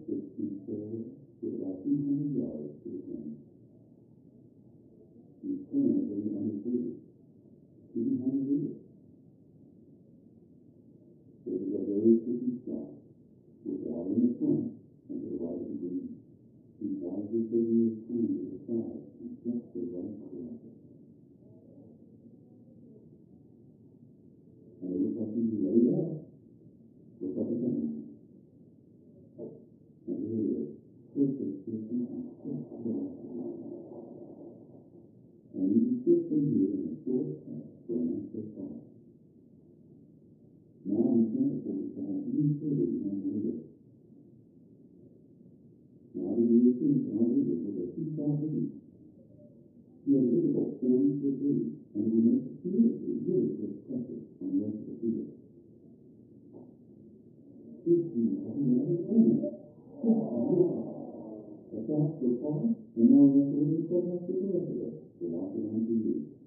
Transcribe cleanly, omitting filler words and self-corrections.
6 feet fairway with about 200 yards to the green. He's currently under 30, shooting 100 leader. This is a very tricky shot with water in the front and to the right of the green. He's wisely taking his time to decide on just the right club. And it looks like he's laid up. Looks like it's a nine. And here it is. Perfect distance and just to the left of the green. And you can shoot from here in a short putt for an extra par. Now he can't afford to fall any further behind the leader. Now to do his finish in our leader with a 2-shot lead. He has a difficult 40-foot birdie, and if he makes it here, it really puts pressure on the rest of the field. 50, I think another 20, 60, that's out for par, and now he has to look at the clubhouse with the rest of us to watch it on TV.